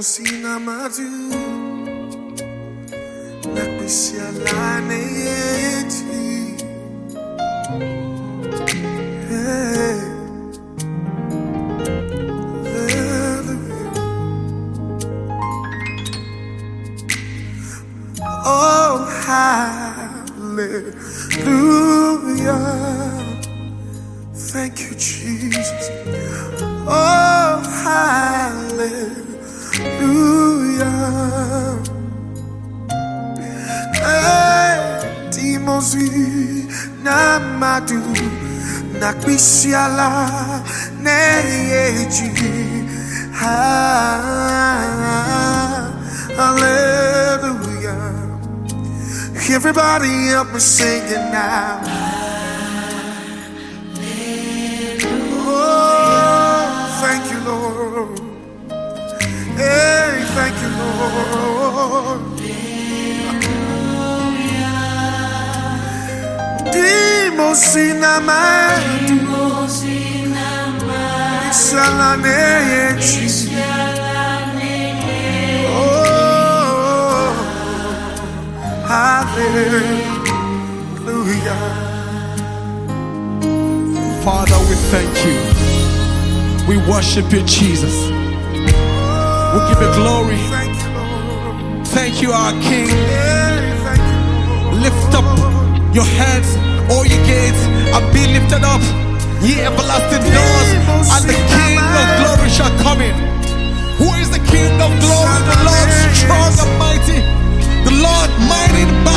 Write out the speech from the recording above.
sina madu nakwisia lane yeti oh hallelujah, thank you Jesus. Oh hallelujah, Timozi namadu nakwisiala neyeji hallelujah. Everybody help me sing it now. Oh, thank you, Lord. Hey, thank you, Lord. Dimosina madu Isalane yechi. Oh, hallelujah. Father, we thank you. We worship you, Jesus. We give you glory. Thank you, our King. Lift up your heads, all ye gates, and be lifted up, ye everlasting doors, and the King of glory shall come in. Who is the King of glory? The Lord strong and mighty, the Lord mighty in battle.